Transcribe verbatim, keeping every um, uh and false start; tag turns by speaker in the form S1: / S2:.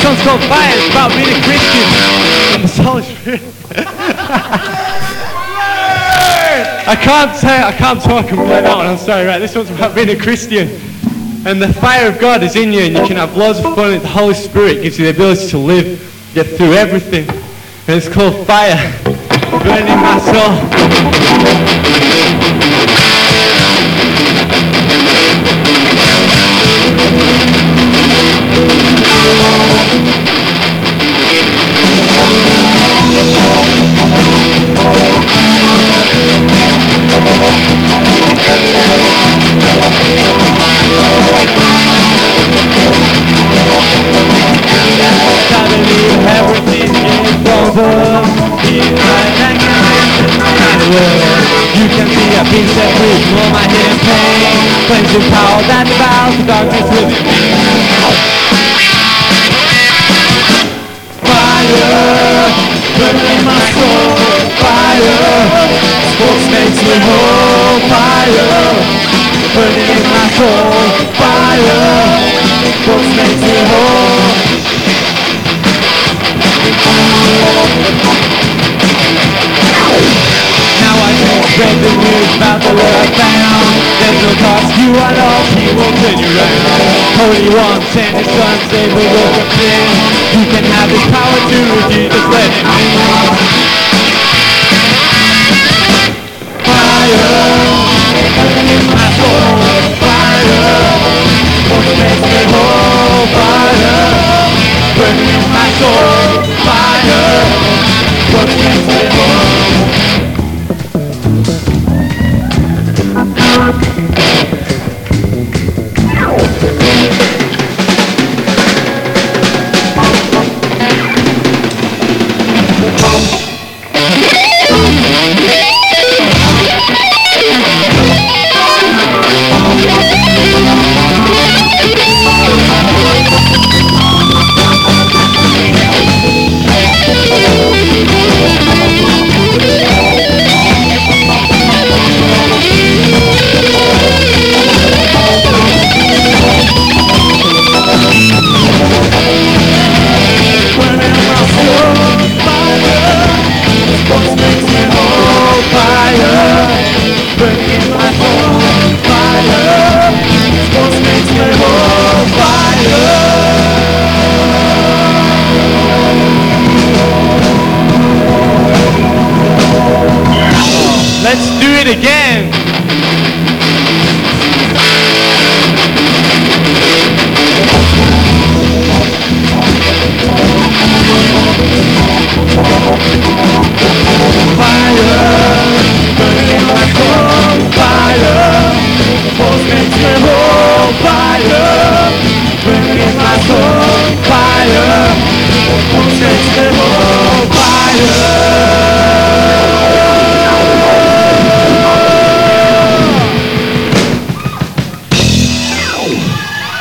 S1: song's called Fire. It's about being a Christian and the Holy Spirit. I can't say, I can't talk and play that one, I'm sorry, right? This one's about being a Christian. And the fire of God is in you and you can have loads of fun and the Holy Spirit gives you the ability to live, get through everything. And it's called Fire, burning in my soul. You can see a peace that free from all my hidden pain. Cleansing power that devours the darkness within me. Fire, burning my soul. Fire, sports makes me whole. Fire, burning in my soul. Fire, sports makes me whole. Spread the news about the Lord I found. There's no cost, you are lost, He will turn you round. Holy One, send His Son, save the world from sin. You can have His power to redeem, just let Him in. Fire, burning my soul. Fire, what makes me whole. Fire, burning my soul. Fire, what makes me whole. Let's do it again. Fire, burning my soul. Fire, force makes me whole. Fire, burning my soul. Fire, force makes me whole. Fire.